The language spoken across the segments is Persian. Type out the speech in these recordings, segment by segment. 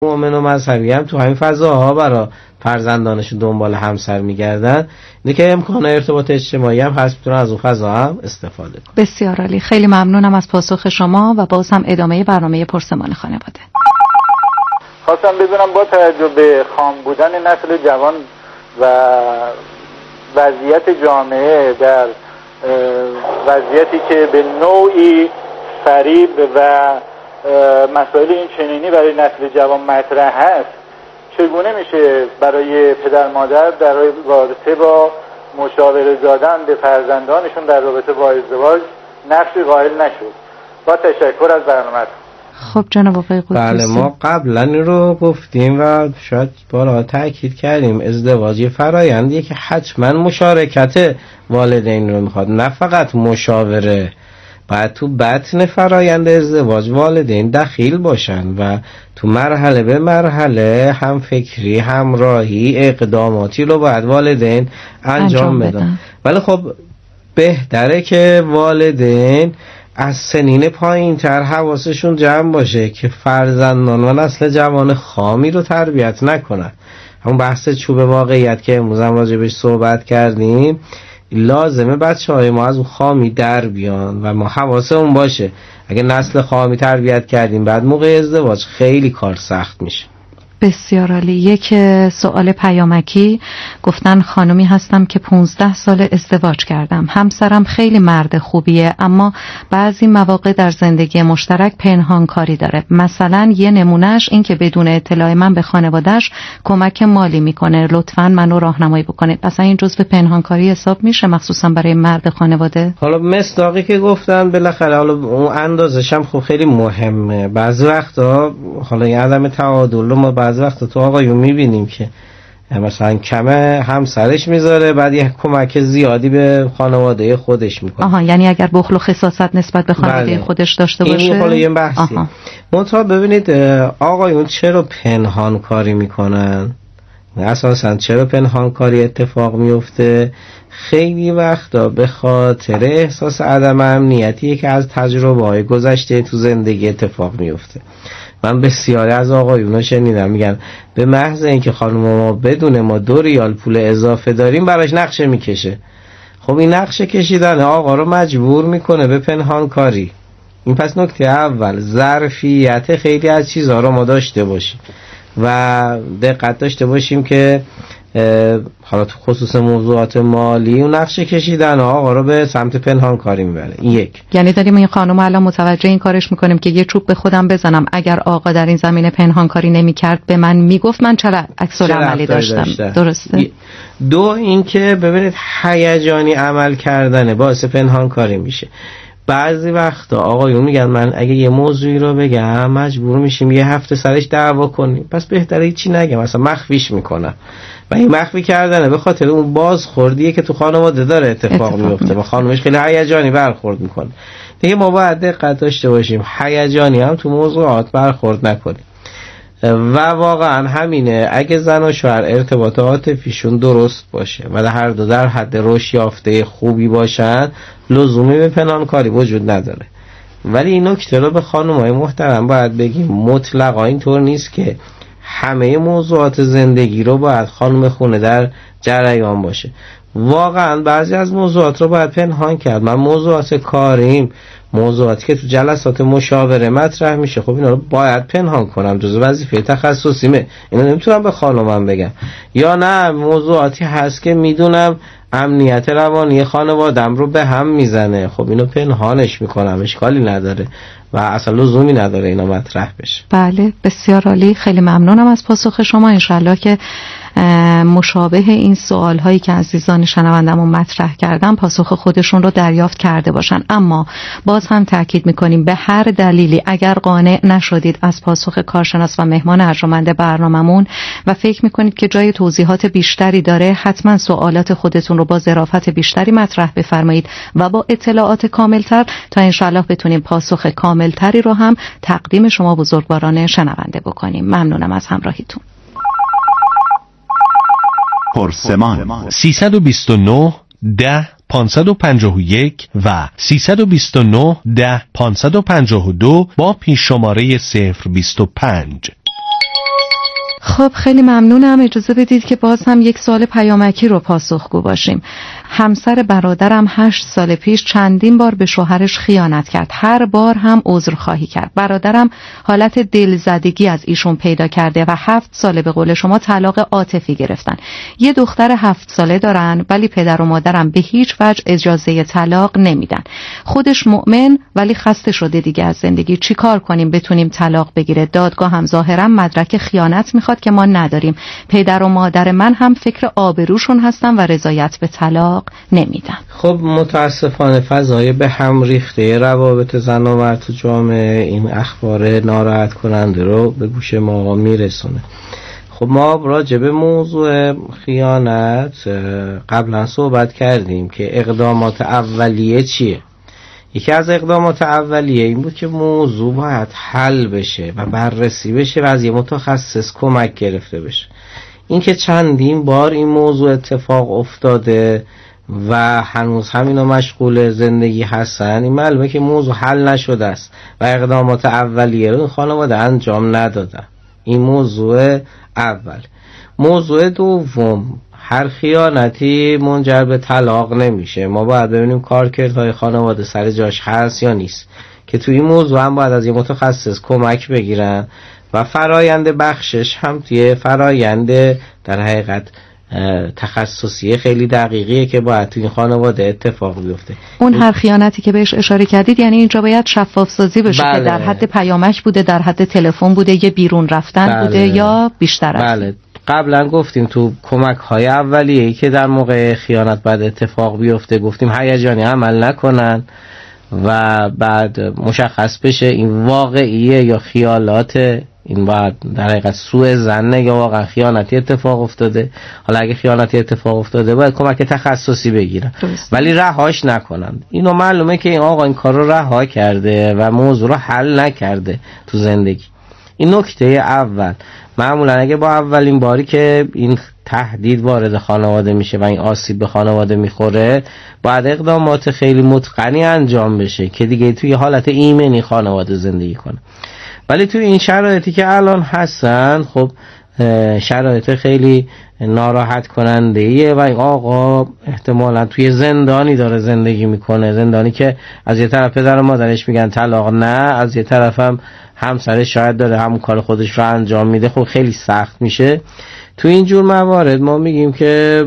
مؤمن و مذهبی هم تو همین فضاها برای فرزندانشون دنبال همسر میگردن، اینه که امکان ارتباط اجتماعی هم هست، میتونن از اون فضا هم استفاده کنن. بسیار عالی، خیلی ممنونم از پاسخ شما و باز هم ادامه برنامه پرسمان خانواده. خواستم بدونم با توجه به خام بودن نسل جوان و وضعیت جامعه در وضعیتی که به نوعی فریب و مسائل این چنینی برای نسل جوان مطرح هست، چگونه میشه برای پدر مادر در رابطه با مشاوره دادن به فرزندانشون در رابطه با ازدواج نقشی قائل نشد؟ با تشکر از برنامه‌تون. خب جناب آقای قدوسی. بله، ما قبلا این رو گفتیم و شاید بارها تاکید کردیم، ازدواج یه فرآیندیه که حتما مشارکت والدین رو میخواد، نه فقط مشاوره. باید تو بطن فرآیند ازدواج والدین دخیل باشن و تو مرحله به مرحله هم فکری همراهی اقداماتی رو باید والدین انجام بدن. ولی خب بهتره که والدین از سنین پایین تر حواسشون جمع باشه که فرزندان و نسل جوان خامی رو تربیت نکنن. همون بحث چوب واقعیت که امروز هم راجبش صحبت کردیم، لازمه بچه‌های ما از اون خامی در بیان و ما حواسمون باشه. اگه نسل خامی تربیت کردیم بعد موقع ازدواج خیلی کار سخت میشه. بسیار عالی. یک سوال پیامکی گفتن خانمی هستم که 15 سال ازدواج کردم. همسرم خیلی مرد خوبیه اما بعضی مواقع در زندگی مشترک پنهانکاری داره. مثلا یه نمونهش این که بدون اطلاع من به خانواده‌اش کمک مالی میکنه. لطفاً منو راهنمایی بکنید. مثلا این جزء پنهانکاری حساب میشه مخصوصا برای مرد خانواده؟ حالا مصداقی که گفتن بالاخره حالا اون اندازش هم خب خیلی مهمه. بعضی وقتا حالا این عدم تعادل رو ما بعضی وقتا تو آقایون میبینیم که مثلا کمه همسرش میذاره بعد یه کمک زیادی به خانواده خودش میکنه. آها، یعنی اگر بخل و خساست نسبت به خانواده خودش داشته باشه. این حالا یه بحثی. منتها ببینید آقایون چرا پنهان کاری میکنن؟ اساسا چرا پنهان کاری اتفاق میفته؟ خیلی وقتا به خاطر احساس عدم امنیتیه که از تجربه‌های گذشته تو زندگی اتفاق میفته. من بسیاری از آقایونا شنیدم میگن به محض اینکه خانم ما بدون ما 2 ریال پول اضافه داریم براش نقشه میکشه. خب این نقشه کشیدن آقا رو مجبور میکنه به پنهان کاری. این پس نکته اول، ظرفیت خیلی از چیزها رو ما داشته باشیم و دقت داشته باشیم که حالا تو خصوص موضوعات مالی اون نقشه کشیدن آقا رو به سمت پنهان کاری میبره. این یک. یعنی داریم این خانم الان متوجه این کارش میکنیم که یه چوب به خودم بزنم، اگر آقا در این زمینه پنهان کاری نمیکرد به من میگفت من چرا عکس العملی داشتم. درسته؟ 2 این که ببینید هیجانی عمل کردن باعث پنهان کاری میشه. بعضی وقتا آقایون میگن من اگه یه موضوعی رو بگم مجبور میشیم یه هفته سرش دعوا کنیم، پس بهتره هیچی نگم، مثلا مخفیش میکنم. و این مخفی کردنه به خاطر اون بازخوردیه که تو خانواده داره اتفاق میفته و خانمش خیلی هیجانی برخورد میکنه. دیگه ما باید دقت داشته باشیم هیجانی هم تو موضوعات برخورد نکنیم. و واقعا همینه، اگه زن و شوهر ارتباط عاطفیشون درست باشه و هر دو در حد رشد یافته خوبی باشن لزومی به پنهانکاری وجود نداره. ولی این نکته رو به خانم‌های محترم باید بگیم، مطلقا اینطور نیست که همه موضوعات زندگی رو باید خانم خونه در جریان باشه. واقعا بعضی از موضوعات رو باید پنهان کرد. من موضوعات کاریم، موضوعاتی که تو جلسات مشاوره مطرح میشه، خب اینا رو باید پنهان کنم، جزو وظیفه تخصصیمه، اینا نمیتونم به خانمم بگم. یا نه موضوعاتی هست که میدونم امنیت روانی خانوادم رو به هم میزنه، خب اینو پنهانش میکنم، اشکالی نداره و اصلا لزومی نداره اینا مطرح بشه. بله بسیار عالی، خیلی ممنونم از پاسخ شما. انشالله که مشابه این سوال هایی که عزیزان شنوندمون مطرح کردن پاسخ خودشون رو دریافت کرده باشن. اما باز هم تاکید میکنیم به هر دلیلی اگر قانع نشدید از پاسخ کارشناس و مهمان ارجمند برناممون و فکر میکنید که جای توضیحات بیشتری داره، حتما سوالات خودتون رو با ظرافت بیشتری مطرح بفرمایید و با اطلاعات کاملتر تا انشالله بتونیم پاسخ کاملتری رو هم تقدیم شما بزرگواران شنونده بکنیم. ممنونم از همراهیتون. پرسمان 329 10 551 و 329 10 552 با پیش شماره 025. خب خیلی ممنونم. اجازه بدید که باز هم یک سوال پیامکی رو پاسخگو باشیم. همسر برادرم 8 سال پیش چندین بار به شوهرش خیانت کرد. هر بار هم عذرخواهی کرد. برادرم حالت دلزدگی از ایشون پیدا کرده و 7 ساله به قول شما طلاق عاطفی گرفتن. یه دختر 7 ساله دارن ولی پدر و مادرم به هیچ وجه اجازه طلاق نمیدن. خودش مؤمن ولی خسته شده دیگه از زندگی. چی کار کنیم بتونیم طلاق بگیره؟ دادگاه هم ظاهرا مدرک خیانت میخواد که ما نداریم. پدر و مادر من هم فکر آبروشون هستن و رضایت به طلاق نمیدن. خب متاسفانه فضای به هم ریخته روابط زن و مرد تو جامعه این اخبار ناراحت کننده رو به گوش ما میرسونه. خب ما راجع به موضوع خیانت قبلا صحبت کردیم که اقدامات اولیه چیه. یکی از اقدامات اولیه این بود که موضوع باید حل بشه و بررسی بشه و از یه متخصص کمک گرفته بشه. این که چندین بار این موضوع اتفاق افتاده و هنوز همینا مشغول زندگی هستن، این معلومه که موضوع حل نشده است و اقدامات اولیه رو این خانواده انجام ندادن. این موضوع اول. موضوع دوم، هر خیانتی منجر به طلاق نمیشه. ما باید ببینیم کارکردهای خانواده سر جاش هست یا نیست، که توی این موضوع هم باید از یه متخصص کمک بگیرن و فرایند بخشش هم توی فرایند در حقیقت تخصصی خیلی دقیقیه که باید توی این خانواده اتفاق بیفته. اون هر خیانتی که بهش اشاره کردید یعنی اینجا باید شفاف سازی بشه. بله. که در حد پیامک بوده، در حد تلفن بوده، یه بیرون رفتن بله. بوده یا بیشتر از بله. قبلا گفتیم تو کمک های اولیه‌ای که در موقع خیانت بعد اتفاق بیفته گفتیم هیجانی عمل نکنن و بعد مشخص بشه این واقعیه یا خیالات، این باید در حقیقت سوء ظنه یا واقعا خیانتی اتفاق افتاده. حالا اگه خیانتی اتفاق افتاده باید کمک تخصصی بگیرن ولی رهاش نکنن. اینو معلومه که این آقا این کار رو رها کرده و موضوع رو حل نکرده تو زندگی. این نکته اول. معمولا اگه با اولین باری که این تهدید وارد خانواده میشه و این آسیب به خانواده میخوره باید اقدامات خیلی متقنی انجام بشه که دیگه توی حالت ایمنی خانواده زندگی کنه. ولی توی این شرایطی که الان هستن خب شرایط خیلی ناراحت کننده ایه و این آقا احتمالا توی زندانی داره زندگی میکنه. زندانی که از یه طرف پدر و مادرش میگن طلاق نه، از یه طرف هم همسرش شاید داره همون کار خودش رو انجام میده. خب خیلی سخت میشه. توی اینجور موارد ما میگیم که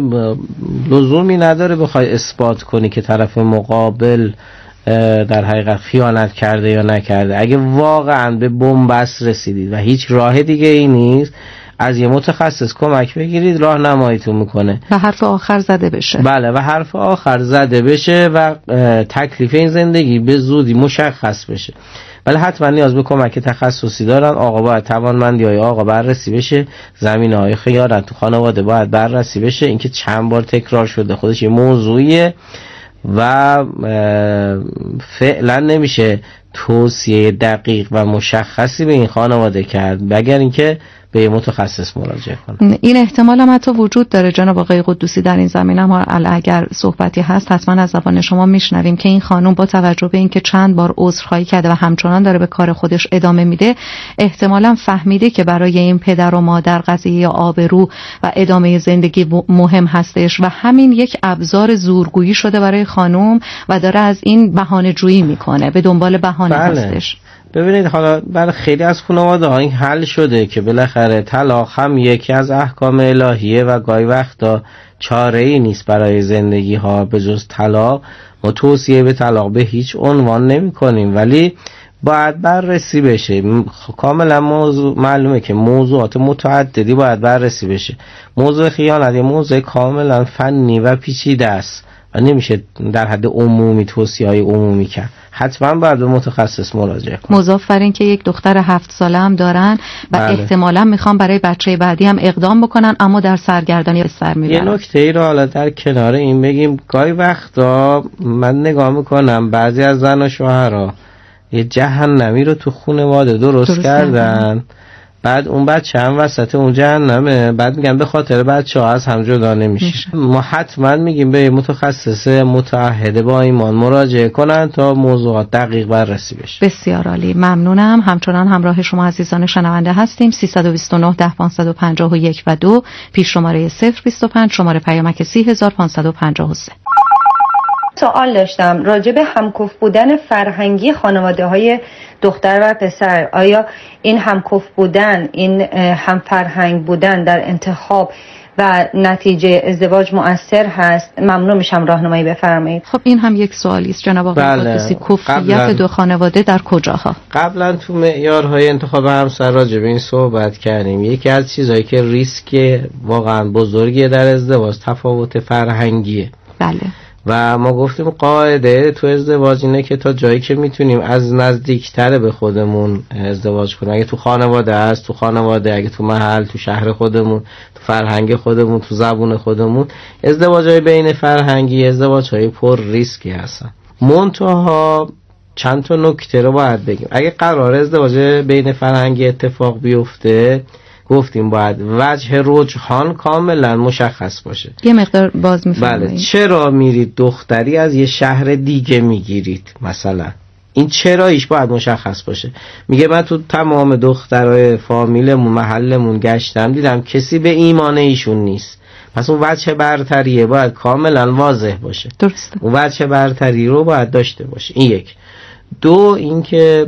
لزومی نداره بخوای اثبات کنی که طرف مقابل در حقیقت خیانت کرده یا نکرده. اگه واقعا به بن‌بست رسیدید و هیچ راه دیگه ای نیست، از یه متخصص کمک بگیرید، راهنماییتون میکنه و حرف آخر زده بشه. بله و حرف آخر زده بشه و تکلیف این زندگی به زودی مشخص بشه. ولی حتما نیاز به کمک تخصصی دارن. آقا باید توانمندی‌های آقا بررسی بشه، زمینه‌های خیانت تو خانواده باید بررسی بشه. اینکه چند بار تکرار شده خودش یه موضوعیه و فعلا نمیشه توصیه دقیق و مشخصی به این خانواده کرد مگر اینکه به یه متخصص مراجعه کنه. این احتمال هم حتی وجود داره جناب آقای قدوسی در این زمینه. ما اگر صحبتی هست حتما از زبان شما میشنویم که این خانم با توجه به اینکه چند بار عذرخواهی کرده و همچنان داره به کار خودش ادامه میده، احتمالاً فهمیده که برای این پدر و مادر قضیه آبرو و ادامه زندگی مهم هستش و همین یک ابزار زورگویی شده برای خانم و داره از این بهانه‌جویی میکنه، به دنبال بهانه هستش. ببینید حالا برای خیلی از خانواده ها این حل شده که بالاخره طلاق هم یکی از احکام الهیه و گاهی وقتا چاره ای نیست برای زندگی ها به جز طلاق. ما توصیه به طلاق به هیچ عنوان نمی کنیم ولی باید بررسی بشه. کاملا معلومه که موضوعات متعددی باید بررسی بشه. موضوع خیانت یه موضوع کاملا فنی و پیچیده است و نمیشه در حد عمومی توصیه‌های عمومی کرد. حتما باید به متخصص مراجعه کنید. مضاف بر این که یک دختر 7 ساله هم دارن و بله. احتمالاً میخوان برای بچه بعدی هم اقدام بکنن اما در سرگردانی به سر میبرن. یه نکته ای رو حالا در کنار این بگیم، گاهی وقتا من نگاه میکنم بعضی از زن و شوهرها یه جهنمی رو تو خانواده درست کردن بعد اون بچه هم وسط اون جهنمه، بعد میگن به خاطر بچه ها از هم جدا نمیشه. ما حتما میگیم به متخصص متعهد با ایمان مراجعه کنن تا موضوعات دقیق بررسی بشه. بسیار عالی، ممنونم. همچنان همراه شما عزیزان شنونده هستیم. 329 10 551 و 2 پیش شماره 025 شماره پیامک 30553. سوال داشتم راجع به همکف بودن فرهنگی خانواده های دختر و پسر. آیا این همکف بودن، این هم فرهنگ بودن در انتخاب و نتیجه ازدواج مؤثر هست؟ ممنون میشم راهنمایی بفرمایید. خب این هم یک سوالی است جناب آقای قدوسی. کفریت دو خانواده در کجاها؟ قبلا تو معیارهای انتخاب همسر راجع به این صحبت کردیم. یکی از چیزایی که ریسک واقعا بزرگیه در ازدواج تفاوت فرهنگیه. بله. و ما گفتیم قاعده تو ازدواج اینه که تا جایی که میتونیم از نزدیکتر به خودمون ازدواج کنیم. اگه تو خانواده هست تو خانواده، اگه تو محل، تو شهر خودمون، تو فرهنگ خودمون، تو زبون خودمون. ازدواجهای بین فرهنگی ازدواجهای پر ریسکی هستن. منتها چند تا نکته رو باید بگیم. اگه قرار ازدواج بین فرهنگی اتفاق بیفته، گفتیم باید وجه رجحان کاملا مشخص باشه. یه مقدار باز می‌فرمایید. بله. چرا میرید دختری از یه شهر دیگه میگیرید مثلا؟ این چراییش باید مشخص باشه. میگه من تو تمام دخترای فامیلمون محلمون گشتم دیدم کسی به ایمان ایشون نیست. پس اون وجه برتریه باید کاملا واضح باشه. درسته. اون وجه برتری رو باید داشته باشه. این یک. دو، اینکه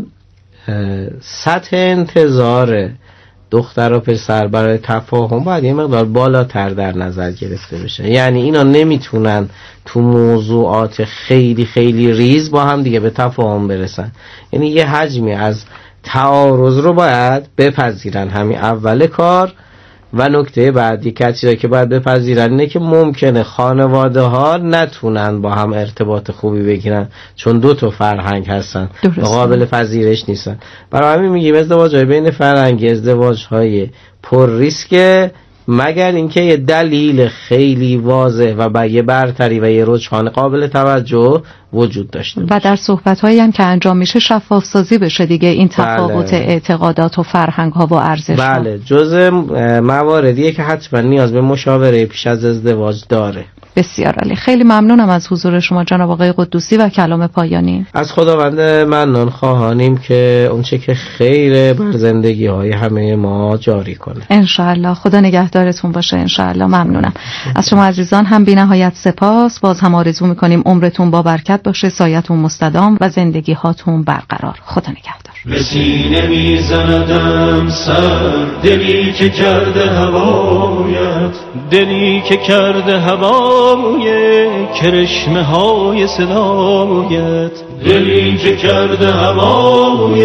سطح انتظار دختر و پسر برای تفاهم باید یه مقدار بالاتر در نظر گرفته بشه. یعنی اینا نمیتونن تو موضوعات خیلی خیلی ریز با هم دیگه به تفاهم برسن. یعنی یه حجمی از تعارض رو باید بپذیرن همین اول کار. و نکته بعدی که چیزایی که باید بپذیرن اینه که ممکنه خانواده ها نتونن با هم ارتباط خوبی بگیرن چون دو تا فرهنگ هستن، قابل پذیرش نیستن. برای همین میگیم ازدواج‌های بین فرهنگی ازدواج‌های پر ریسکه، مگر اینکه یه دلیل خیلی واضح و یه برتری و یه رجحان قابل توجه وجود داشته باشه. و در صحبت‌هایی هم که انجام میشه شفاف سازی بشه دیگه این تفاوت اعتقادات و فرهنگ‌ها و ارزش‌ها. بله، جزء مواردیه که حتما نیاز به مشاوره پیش از ازدواج داره. بسیار عالی. خیلی ممنونم از حضور شما جناب آقای قدوسی و کلام پایانی. از خداوند منان خواهانیم که اونچه که خیر بر زندگی های همه ما جاری کنه. انشاءالله. خدا نگهدارتون باشه. انشاءالله. ممنونم. از شما عزیزان هم بی نهایت سپاس. باز هم آرزو میکنیم عمرتون با برکت باشه، سایتون مستدام و زندگی هاتون برقرار. خدا نگهدار. به سینه میزندم سر، دلی که کرده هوایت، دلی که کرده هوای کرشمه های صدایت، دلی که کرده هوای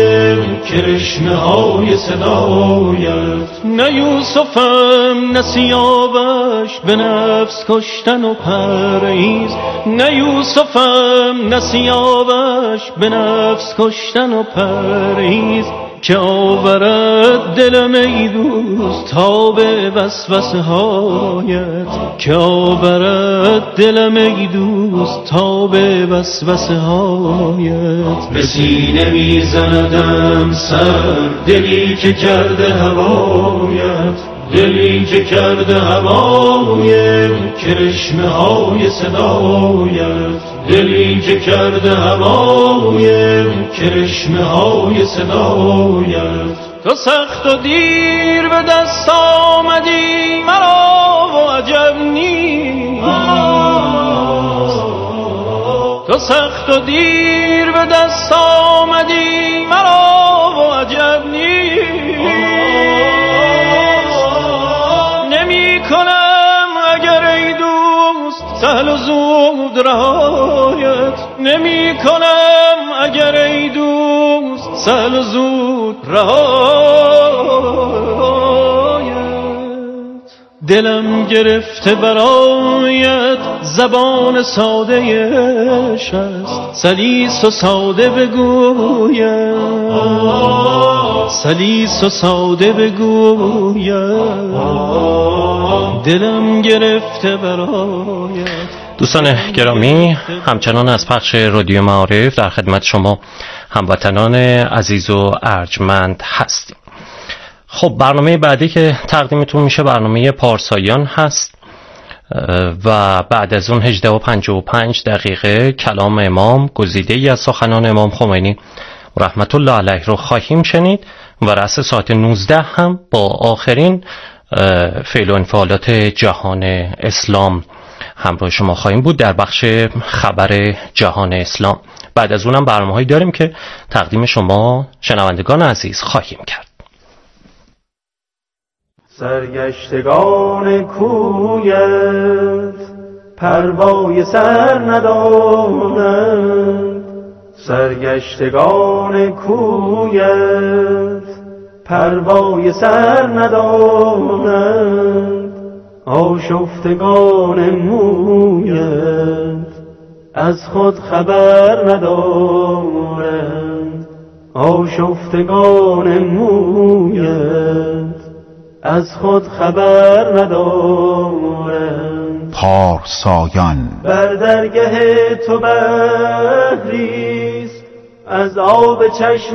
کرشمه های صدایت. نه یوسفم نه سیاوش به نفس کشتن و پرهیز، نه یوسفم نه سیاوش به نفس کشتن و پرهیز. که آورد دلم ای دوست تا به وسوسه هایت، که آورد دلم ای دوست تا به وسوسه هایت. به سینه میزندم سر، دلی که کرده هوایت، دلی که کرده هوای کرشمه های صدایت، دلی که کرده هوای کرشمه های صدایت. تو سخت و دیر به دست آمدی مرا و عجب نیست، تو سخت و دیر به دست آمدی مرا و عجب نیست. نمی کنم اگر ای دوست سهل و زود رهایت، نمی کنم اگر ای دوست سهل و زود رهایت. دلم گرفته برایت زبان ساده است، سلیس و ساده بگویم، سلیس و ساده بگویم، دلم گرفته برایت. دوستان گرامی، همچنان از پخش رادیو معارف در خدمت شما هموطنان عزیز و ارجمند هستیم. خب برنامه بعدی که تقدیمتون میشه برنامه پارسایان هست و بعد از اون 18:55 کلام امام، گزیده ای از سخنان امام خمینی رحمت الله علیه رو خواهیم شنید و رأس ساعت 19 هم با آخرین فعل و انفعالات جهان اسلام همراه شما خواهیم بود در بخش خبر جهان اسلام. بعد از اونم برنامه‌هایی داریم که تقدیم شما شنوندگان عزیز خواهیم کرد. سرگشتگان کویت پروای سر ندارند، سرگشتگان کویت پروای سر ندارند، آشفتگان مویت از خود خبر ندارند، آشفتگان مویت از خود خبر ندارند. پارسایان بر درگه تو بحریست از آب چشم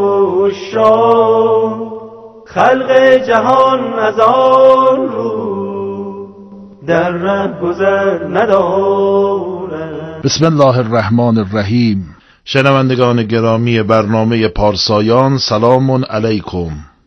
عشاق، خلق جهان از آن رو در ره گذر ندارند. بسم الله الرحمن الرحیم. شنوندگان گرامی برنامه پارسایان، سلام علیکم.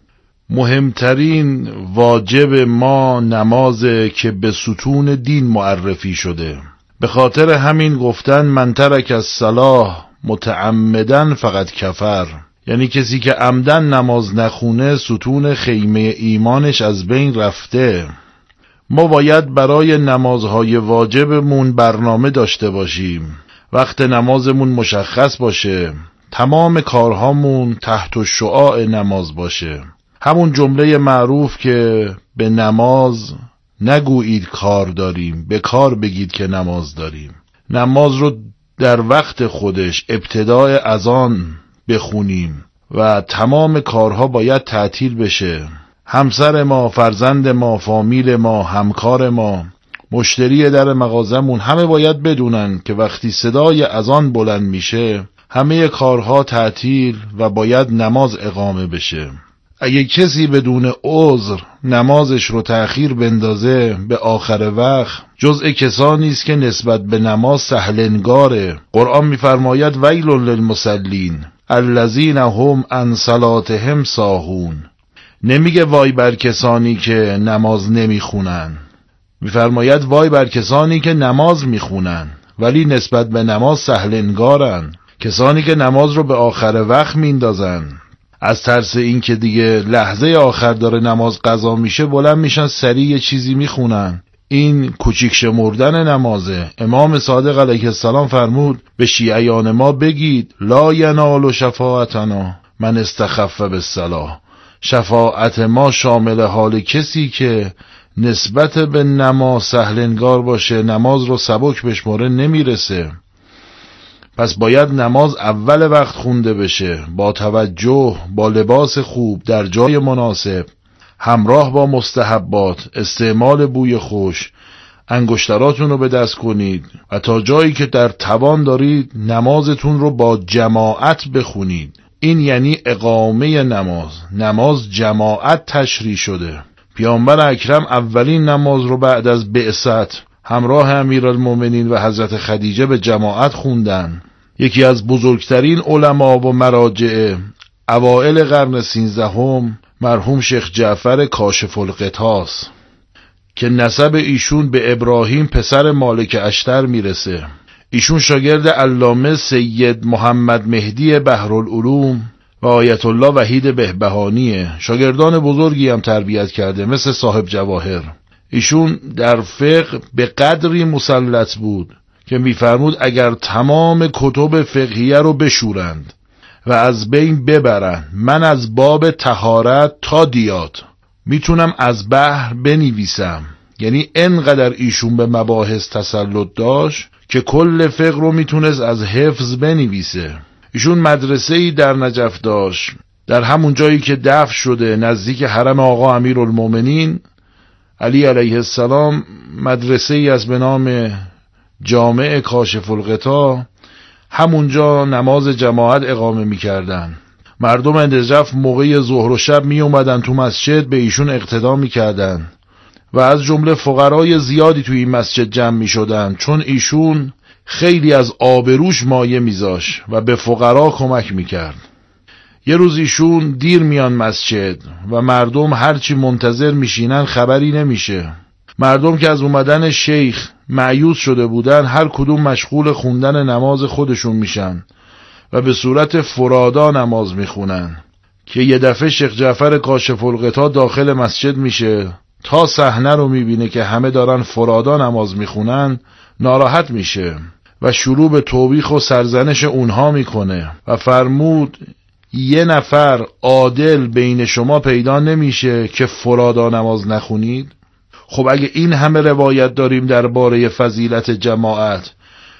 مهمترین واجب ما نمازه که به ستون دین معرفی شده. به خاطر همین گفتن من ترک الصلاة متعمدن فقط کفر، یعنی کسی که عمدن نماز نخونه ستون خیمه ایمانش از بین رفته. ما باید برای نمازهای واجبمون برنامه داشته باشیم، وقت نمازمون مشخص باشه، تمام کارهامون تحت شعاع نماز باشه. همون جمله معروف که به نماز نگویید کار داریم، به کار بگید که نماز داریم. نماز رو در وقت خودش ابتدای اذان بخونیم و تمام کارها باید تعطیل بشه. همسر ما، فرزند ما، فامیل ما، همکار ما، مشتری در مغازمون همه باید بدونن که وقتی صدای اذان بلند میشه همه کارها تعطیل و باید نماز اقامه بشه. اگه کسی بدون عذر نمازش رو تأخیر بندازه به آخر وقت، جزء کسانی است که نسبت به نماز سهلنگاره. قرآن می‌فرماید ویل للمصلین الذین هم عن صلاتهم ساهون. نمیگه وای بر کسانی که نماز نمیخونن، می‌فرماید وای بر کسانی که نماز میخونن ولی نسبت به نماز سهلنگارن. کسانی که نماز رو به آخر وقت میندازن، از ترس این که دیگه لحظه آخر داره نماز قضا میشه بلند میشن سریع یه چیزی میخونن. این کوچیک شمردن نمازه. امام صادق علیه السلام فرمود به شیعیان ما بگید لا ینال شفاعتنا من استخف بالصلاة. شفاعت ما شامل حال کسی که نسبت به نماز سهلنگار باشه، نماز رو سبک بشماره نمیرسه. پس باید نماز اول وقت خونده بشه، با توجه، با لباس خوب، در جای مناسب، همراه با مستحبات، استعمال بوی خوش. انگشتراتون رو به دست کنید و تا جایی که در توان دارید نمازتون رو با جماعت بخونید. این یعنی اقامه نماز. نماز جماعت تشریع شده. پیامبر اکرم اولین نماز رو بعد از بعثت همراه امیرالمومنین و حضرت خدیجه به جماعت خوندن. یکی از بزرگترین علما و مراجع اوائل قرن 13 مرحوم شیخ جعفر کاشف الغطاس که نسب ایشون به ابراهیم پسر مالک اشتر میرسه. ایشون شاگرد علامه سید محمد مهدی بحرالعلوم و آیت الله وحید بهبهانیه. شاگردان بزرگی هم تربیت کرده مثل صاحب جواهر. ایشون در فقه به قدری مسلط بود که میفرمود اگر تمام کتب فقهیه رو بشورند و از بین ببرن، من از باب طهارت تا دیات میتونم از بحر بنویسم. یعنی انقدر ایشون به مباحث تسلط داشت که کل فقه رو میتونست از حفظ بنویسه. ایشون مدرسه‌ای در نجف داشت، در همون جایی که دفن شده نزدیک حرم آقا امیرالمومنین علی علیه السلام، مدرسه‌ای از به نام جامع کاشف الغطا. همونجا نماز جماعت اقامه می‌کردن. مردم نجف موقع ظهر و شب می اومدن تو مسجد به ایشون اقتدا می کردن و از جمله فقرای زیادی توی این مسجد جمع می شدن، چون ایشون خیلی از آبروش مایه میذاش و به فقرا کمک می کرد. یه روز ایشون دیر میان مسجد و مردم هرچی منتظر میشینن خبری نمیشه. مردم که از اومدن شیخ مایوس شده بودن هر کدوم مشغول خوندن نماز خودشون میشن و به صورت فرادا نماز میخونن که یه دفعه شیخ جعفر کاشف الغطا داخل مسجد میشه، تا صحنه رو میبینه که همه دارن فرادا نماز میخونن ناراحت میشه و شروع به توبیخ و سرزنش اونها میکنه و فرمود یه نفر عادل بین شما پیدا نمیشه که فرادا نماز نخونید؟ خب اگه این همه روایت داریم درباره فضیلت جماعت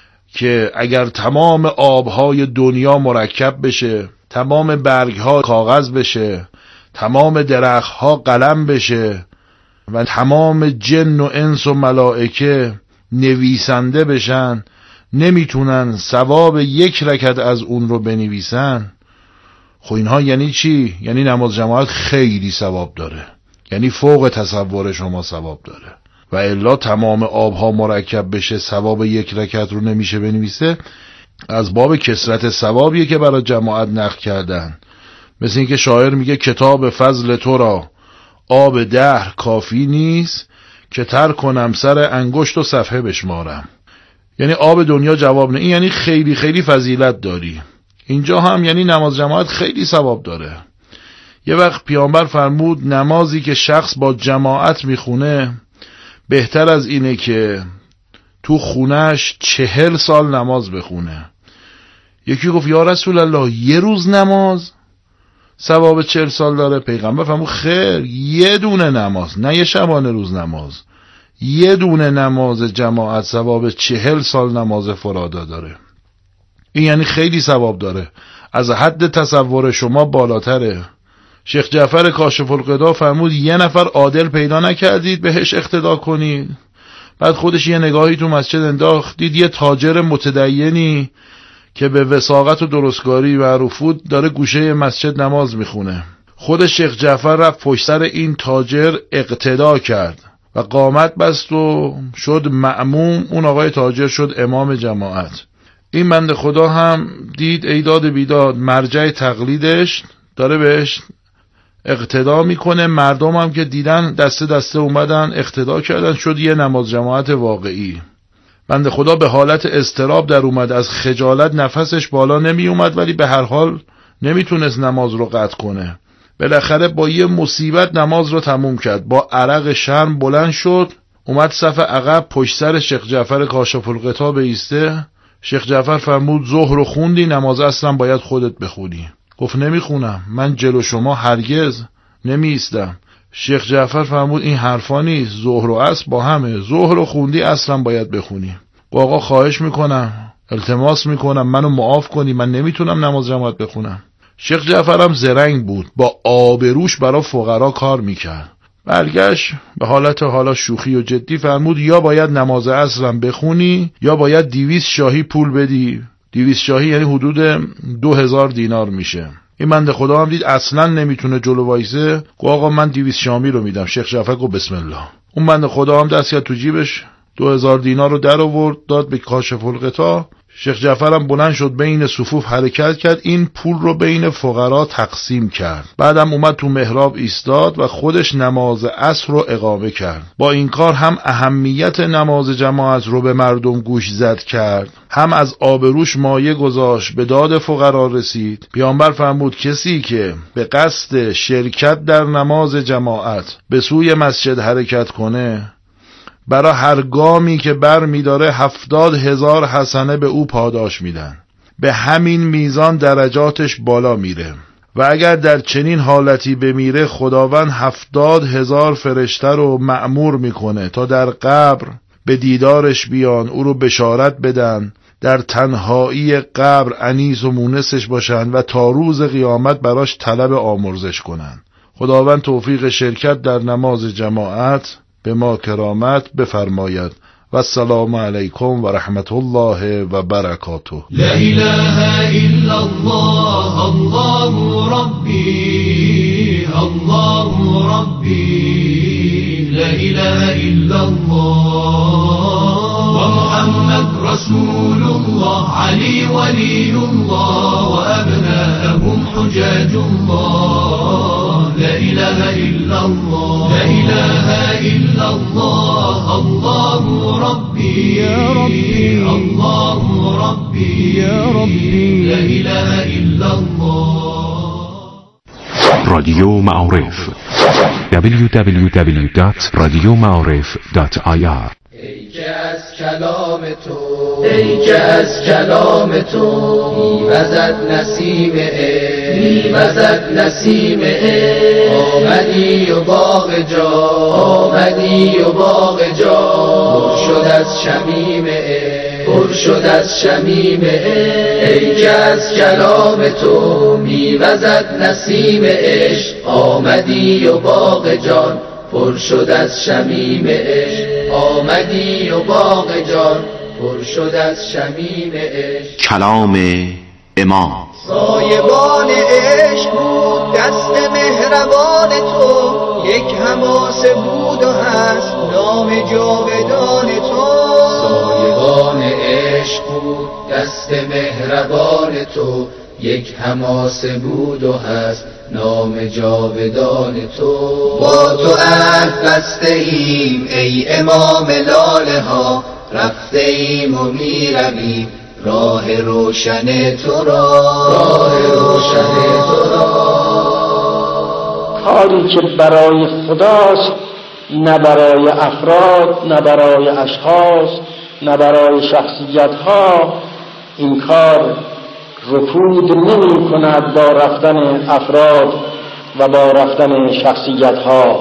که اگر تمام آبهای دنیا مرکب بشه، تمام برگها کاغذ بشه، تمام درختها قلم بشه و تمام جن و انس و ملائکه نویسنده بشن، نمیتونن ثواب یک رکعت از اون رو بنویسن. خب اینها یعنی چی؟ یعنی نماز جماعت خیلی ثواب داره، یعنی فوق تصور شما ثواب داره و الا تمام آبها مرکب بشه ثواب یک رکعت رو نمیشه بنویسه. از باب کثرت ثوابیه که برای جماعت نقل کردن. مثل این که شاعر میگه کتاب فضل تو را آب دهر کافی نیست که تر کنم سر انگشت و صفحه بشمارم. یعنی آب دنیا جواب نه، این یعنی خیلی خیلی فضیلت داری. اینجا هم یعنی نماز جماعت خیلی ثواب داره. یه وقت پیامبر فرمود نمازی که شخص با جماعت میخونه بهتر از اینه که تو خونش 40 سال نماز بخونه. یکی گفت یا رسول الله یه روز نماز ثواب 40 سال داره؟ پیغمبر فرمود خیر، یه دونه نماز، نه یه شبانه روز نماز، یه دونه نماز جماعت ثواب 40 سال نماز فرادا داره. این یعنی خیلی ثواب داره، از حد تصور شما بالاتره. شیخ جعفر کاشف الغطا فرمود یه نفر عادل پیدا نکردید بهش اقتدا کنید؟ بعد خودش یه نگاهی تو مسجد انداخت، دید یه تاجر متدینی که به وثاقت و درستکاری معروف بود داره گوشه مسجد نماز میخونه. خود شیخ جعفر رفت پشت سر این تاجر اقتدا کرد و قامت بست و شد مأموم، اون آقای تاجر شد امام جماعت. این بنده خدا هم دید ایداد بیداد مرجع تقلیدش داره بهش اقتدا میکنه، مردم هم که دیدن دسته دسته اومدن اقتدا کردن، شد یه نماز جماعت واقعی. بنده خدا به حالت اضطراب در اومد، از خجالت نفسش بالا نمی اومد، ولی به هر حال نمیتونست نماز رو قطع کنه. بالاخره با یه مصیبت نماز رو تموم کرد، با عرق شرم بلند شد، اومد صف عقب پشت سر شیخ جعفر کاشف الغطا بایسته. شیخ جعفر فرمود ظهر رو خوندی؟ نماز اصلا باید خودت بخونی. گفت نمیخونم، من جلو شما هرگز نمی ایستم. شیخ جعفر فرمود این حرفا نیست، ظهر و عصر با همه، ظهر رو خوندی اصلا باید بخونی. آقا خواهش میکنم، التماس میکنم منو معاف کنی، من نمیتونم نماز جماعت بخونم. شیخ جعفر هم زرنگ بود، با آبروش برای فقرا کار میکرد. برگشت به حالت حالا شوخی و جدی فرمود یا باید نماز عصرم بخونی یا باید 200 شاهی پول بدی. 200 شاهی یعنی حدود 2000 دینار میشه. این بنده خدا هم دید اصلا نمیتونه جلو وایسه، گفت آقا من 200 شامی رو میدم. شیخ جعفر گفت بسم الله. اون بنده خدا هم دست کرد تو جیبش 2000 دینار رو در آورد داد به کاشف الغطا. شیخ جعفر هم بلند شد بین صفوف حرکت کرد، این پول رو بین فقرا تقسیم کرد. بعدم اومد تو محراب ایستاد و خودش نماز عصر رو اقامه کرد. با این کار هم اهمیت نماز جماعت رو به مردم گوش زد کرد، هم از آبروش مایه گذاشت، به داد فقرا رسید. پیامبر فرمود کسی که به قصد شرکت در نماز جماعت به سوی مسجد حرکت کنه، برای هر گامی که بر می‌داره 70,000 حسنه به او پاداش میدن. به همین میزان درجاتش بالا میره و اگر در چنین حالتی بمیره خداوند 70,000 فرشته رو مأمور میکنه تا در قبر به دیدارش بیان، او رو بشارت بدن، در تنهایی قبر انیس و مونسش باشن و تا روز قیامت براش طلب آمرزش کنن. خداوند توفیق شرکت در نماز جماعت به ما کرامت بفرماید. و السلام علیکم و رحمت الله و برکاته. لا اله الا الله الله ربی الله ربی لا اله الا الله و محمد رسول الله علی ولی الله و ابناءهم حجاج الله لا اله الا الله لا اله الا الله الله ربی یا ربی الله ربی یا ربی لا اله الا الله. رادیو معارف www.radiomaarif.ir ای که از کلام تو ای که از کلام تو میوزد نسیم میوزد نسیم آمدی و باغ جا آمدی و باغ جا پر شد از شمیم پر شد از شمیم ای که از کلام تو میوزد نسیم عشق آمدی و باغ جان پر شد از شمیم عشق آمدی و باغ جان پر شد از شمیم عشق. کلام امام سایبان عشق بود دست مهربان تو یک حماسه بود و هست نام جاودان تو سایبان عشق بود دست مهربان تو یک حماسه بود و هست نام جاودان تو با تو عهد بسته ایم ای امام لاله ها رفته ایم و میرویم راه روشن تو را راه روشن تو را. کاری که برای خداست نه برای افراد نه برای اشخاص نه برای شخصیت ها این کار رکود نمی کند با رفتن افراد و با رفتن شخصیت ها.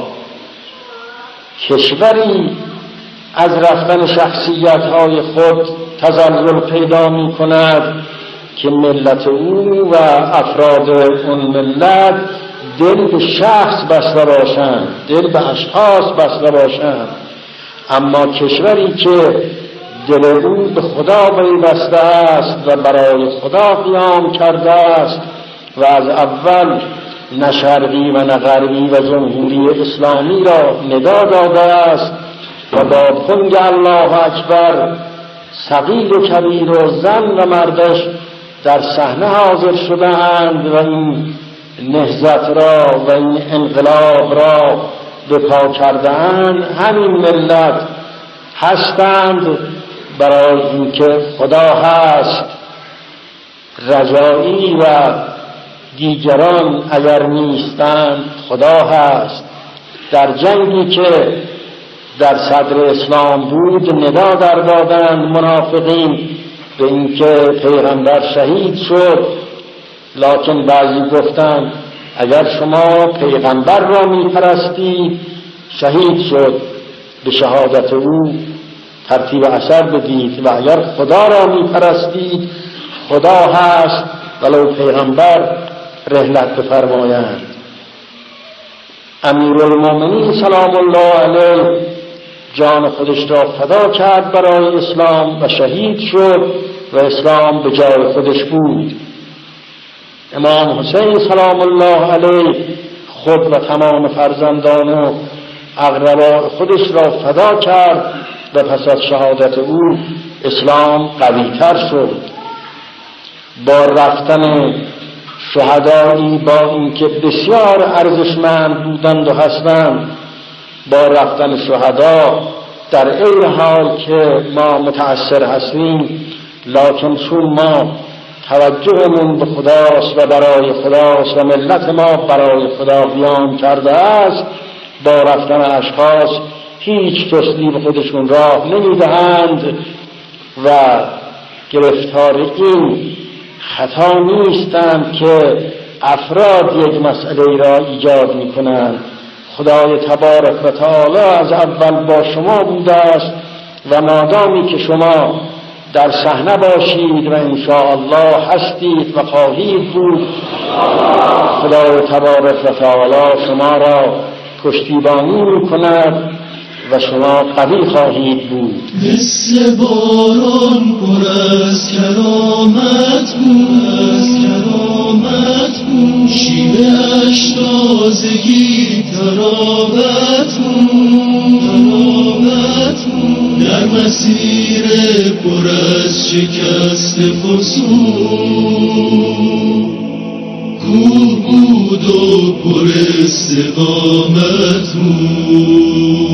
کشوری از رفتن شخصیت های خود تزلزل پیدا می کند که ملت او و افراد اون ملت دل به شخص بسته باشند دل به اشخاص بسته باشند، اما کشوری که دل او به خدا پیوسته است و برای خدا قیام کرده است و از اول نه شرقی و نه غربی و جمهوری اسلامی را ندا داده است و با پنگ الله اکبر صغیر و کبیر و زن و مردش در صحنه حاضر شده‌اند و این نهضت را و این انقلاب را به پا کرده‌اند، همین ملت هستند برای اینکه خدا هست. رجایی و دیگران اگر نیستند خدا هست. در جنگی که در صدر اسلام بود ندا در دادند منافقین به اینکه پیغمبر شهید شد، لکن بعضی گفتند اگر شما پیغمبر را می‌پرستید شهید شد، به شهادت او ترتیب اثر بدید، و اگر خدا را می‌پرستید خدا هست ولو پیغمبر رحلت بفرمایند. امیرالمومنین سلام الله علیه جان خودش را فدا کرد برای اسلام و شهید شد و اسلام به جای خودش بود. امام حسین سلام الله علیه خود و تمام فرزندان و اقربا خودش را فدا کرد و پس از شهادت او اسلام قوی‌تر شد. با رفتن شهدایی با اینکه بسیار ارزشمند بودند و هستند، با رفتن شهدا در این حال که ما متأثر هستیم، لکن چون ما توجهمون به خداست و برای خداست و ملت ما برای خدا قیام کرده است، با رفتن اشخاص هیچ کسی به خودشون راه نمیدهند و گرفتار این خطا نیستند که افراد یک مسئله را ایجاد میکنند. خدای تبارک و تعالی از اول با شما بوده است و مادامی که شما در صحنه باشید و انشاءالله هستید و خواهید بود، خدای تبارک و تعالی شما را پشتیبانی میکند و شما قوی خواهید بود. مثل باران پر از کرامت بود، شیوه‌اش تازگی تراوت بود، در مسیر پر از شکست فسون کوه بود و پر استقامت بود.